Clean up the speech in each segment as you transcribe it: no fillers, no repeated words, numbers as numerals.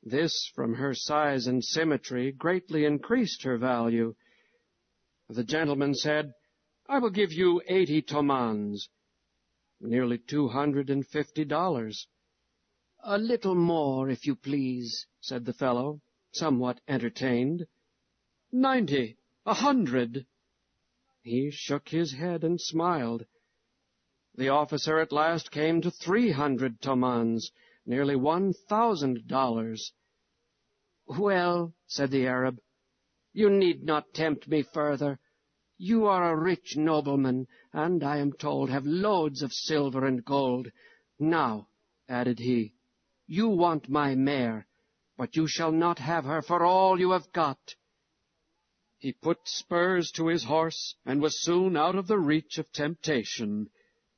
This, from her size and symmetry, greatly increased her value. The gentleman said, "I will give you 80 tomans, nearly $250. "A little more, if you please," said the fellow, somewhat entertained. 90, 100. He shook his head and smiled. The officer at last came to 300 tomans, nearly $1,000. "Well," said the Arab, "you need not tempt me further. You are a rich nobleman, and, I am told, have loads of silver and gold. Now," added he, "you want my mare, but you shall not have her for all you have got." He put spurs to his horse, and was soon out of the reach of temptation.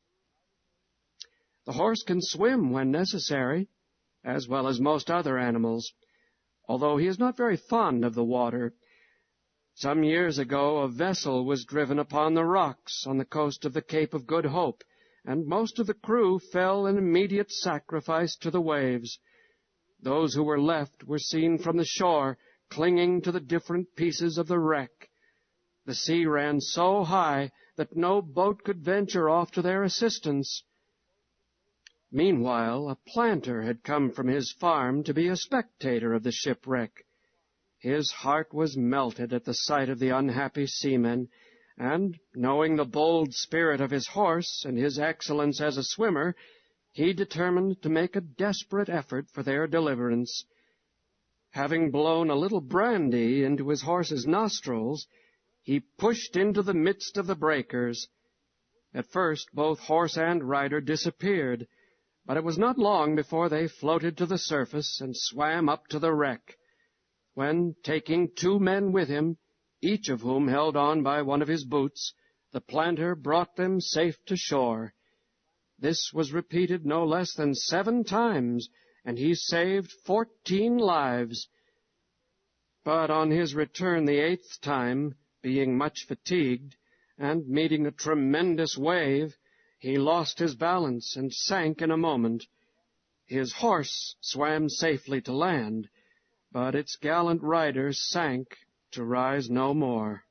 The horse can swim when necessary, as well as most other animals, although he is not very fond of the water. Some years ago a vessel was driven upon the rocks on the coast of the Cape of Good Hope, and most of the crew fell an immediate sacrifice to the waves. Those who were left were seen from the shore, clinging to the different pieces of the wreck. The sea ran so high that no boat could venture off to their assistance. Meanwhile, a planter had come from his farm to be a spectator of the shipwreck. His heart was melted at the sight of the unhappy seamen, and, knowing the bold spirit of his horse and his excellence as a swimmer, he determined to make a desperate effort for their deliverance. Having blown a little brandy into his horse's nostrils, he pushed into the midst of the breakers. At first both horse and rider disappeared, but it was not long before they floated to the surface and swam up to the wreck, when, taking 2 men with him, each of whom held on by one of his boots, the planter brought them safe to shore. This was repeated no less than 7 times, and he saved 14 lives. But on his return the 8th time, being much fatigued, and meeting a tremendous wave, he lost his balance and sank in a moment. His horse swam safely to land, but its gallant rider sank to rise no more.